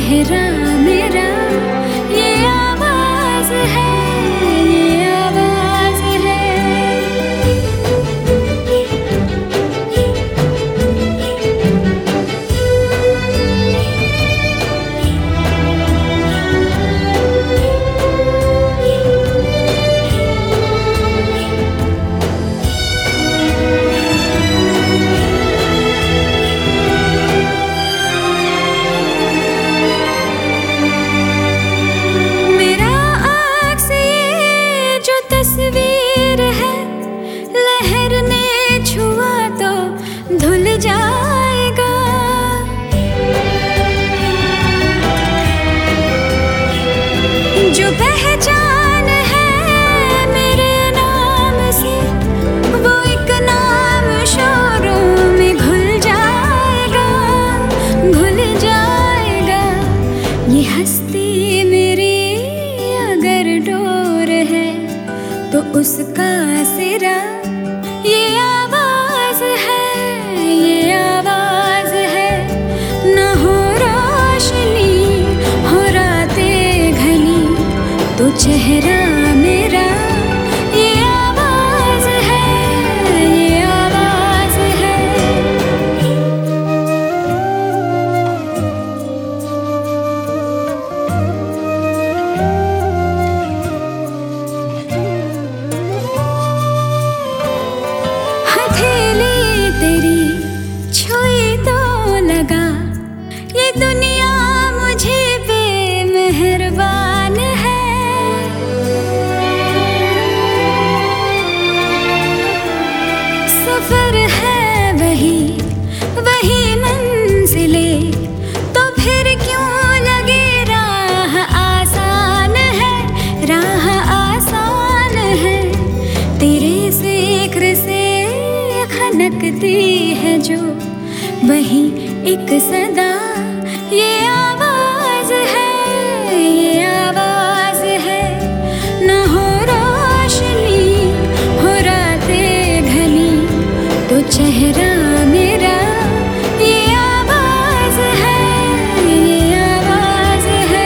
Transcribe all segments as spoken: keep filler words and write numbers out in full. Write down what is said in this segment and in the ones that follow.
चेहरा मेरा, ये आवाज है, ये आवाज है। तस्वीर है, लहर ने छुआ तो धुल जाएगा। जो पहचान है मेरे नाम से, वो एक नाम शोरों में घुल जाएगा, घुल जाएगा। ये हस्ती मेरी अगर डोर है तो उसका सिरा, ये आवाज है, ये आवाज है। न हो रोशनी, हो रातें घनी, तो चेहरा मेरा, ये आवाज है, ये आवाज है। तेरी छुई तो लगा, ये दुनिया मुझे बेमेहरबान है। सफर है वही वही मंजिले, तो फिर क्यों लगे राह आसान है, राह आसान है। तेरे जिक्र से खनकती है जो वही एक सदा, ये आवाज है, ये आवाज है। न हो रोशनी, हो रातें घनी, तो चेहरा मेरा, ये आवाज है, ये आवाज है।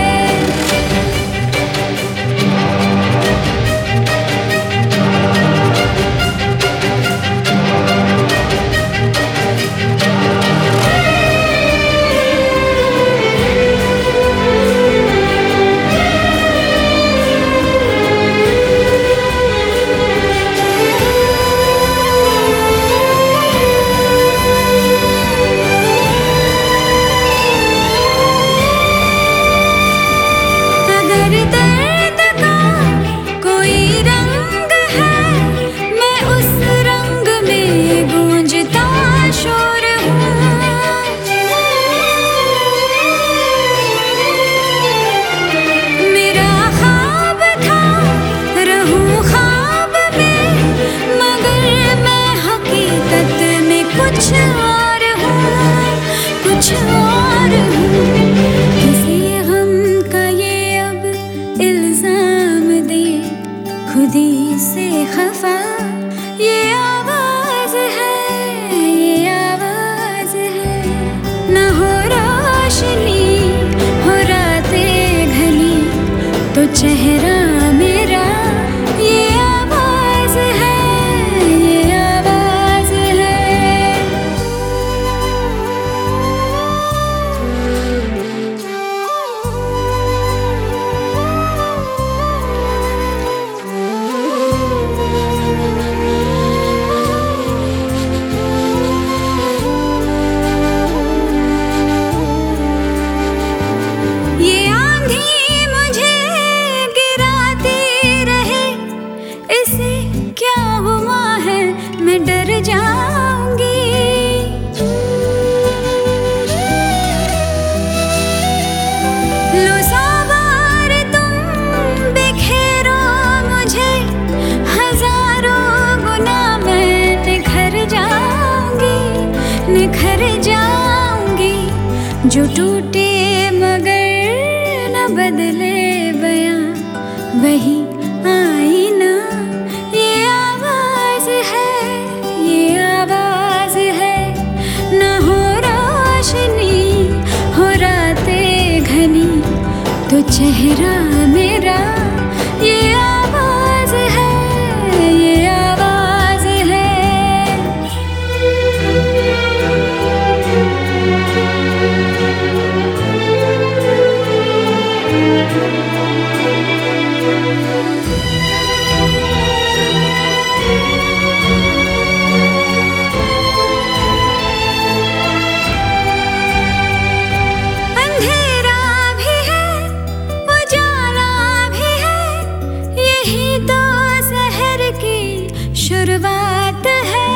दर्द का कोई रंग है, मैं उस रंग में गूंजता शोर हूँ। मेरा ख्वाब था रहूं ख्वाब में, मगर मैं हकीकत में कुछ और हूँ, कुछ और हूँ। किसी गम का ये अब इल्जाम दे, खुदी से खफा, ये आवाज है, ये आवाज है। न हो रोशनी, हो रातें घनी, तो चेहरा मेरा, ये आवाज है, ये आवाज है। ये आंधी मुझे गिराती रहे, इसे क्या हुआ है, मैं डर जाऊंगी। लो सवार तुम बिखेरो मुझे, हजारों गुना मैं निखर जाऊंगी, निखर जाऊंगी। जो टूटे मगर न बदले बयां, वही आईना, ये आवाज है, ये आवाज है। न हो रोशनी, हो रातें चेहरा मेरा ये आवाज है, ये आवाज है। अंधेरा भी है, उजाला भी है, यही तो शहर की शुरुआत है।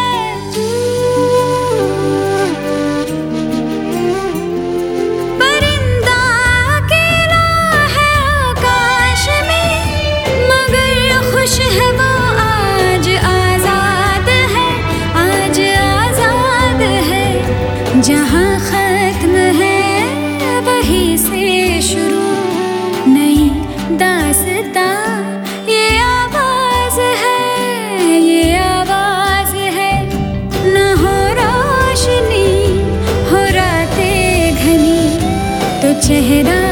परिंदा अकेला है आकाश में, मगर खुश है वो आज आजाद है, आज आजाद है। जहाँ खत्म है वहीं से शुरू नई दास्तां, ये आवाज है, ये आवाज है। न हो रोशनी हो रातें घनी तो चेहरा